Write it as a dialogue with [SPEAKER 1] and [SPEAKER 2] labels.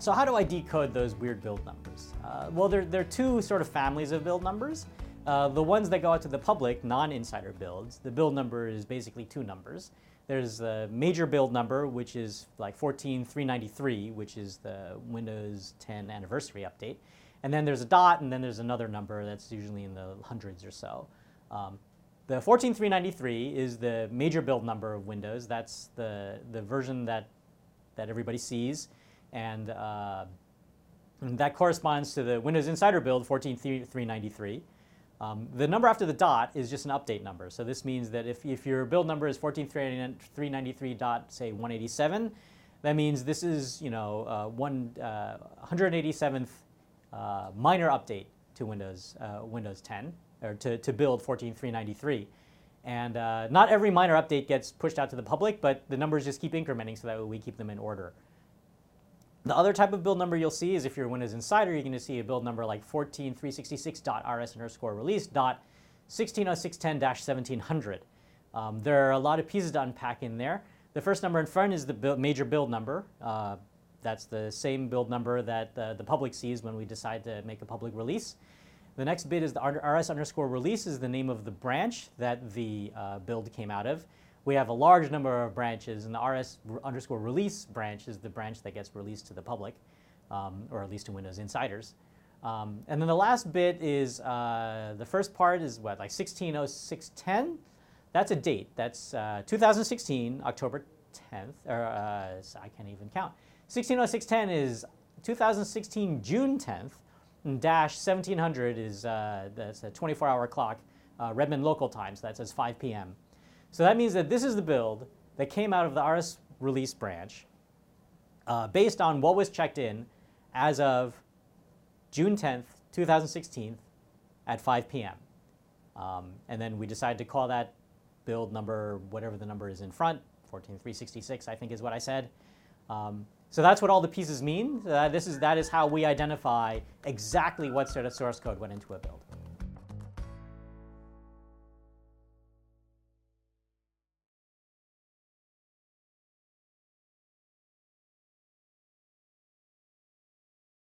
[SPEAKER 1] So how do I decode those weird build numbers? Well, there are two sort of families of build numbers. The ones that go out to the public, non-insider builds, the build number is basically two numbers. There's the major build number, which is like 14393, which is the Windows 10 anniversary update. And then there's a dot, and then there's another number that's usually in the hundreds or so. The 14393 is the major build number of Windows. That's the version that everybody sees. And that corresponds to the Windows Insider build 14393. The number after the dot is just an update number. So this means that if your build number is 14393.187, that means this is 187th minor update to Windows 10 or to build 14393. And not every minor update gets pushed out to the public, but the numbers just keep incrementing so that we keep them in order. The other type of build number you'll see is if you're a Windows Insider, you're going to see a build number like 14366.rs_release.160610-1700. There are a lot of pieces to unpack in there. The first number in front is the major build number. That's the same build number that the public sees when we decide to make a public release. The next bit is the rs_release is the name of the branch that the build came out of. We have a large number of branches, and the rs_release branch is the branch that gets released to the public, or at least to Windows Insiders. And then the last bit is, the first part is what, like 160610? That's a date. That's 2016, October 10th, or I can't even count. 160610 is 2016, June 10th, and dash 1700 is, that's a 24-hour clock, Redmond local time, so that says 5 p.m. So that means that this is the build that came out of the rs release branch based on what was checked in as of June 10th, 2016 at 5 p.m. And then we decided to call that build number, whatever the number is in front, 14366 I think is what I said. So that's what all the pieces mean. That is how we identify exactly what sort of source code went into a build.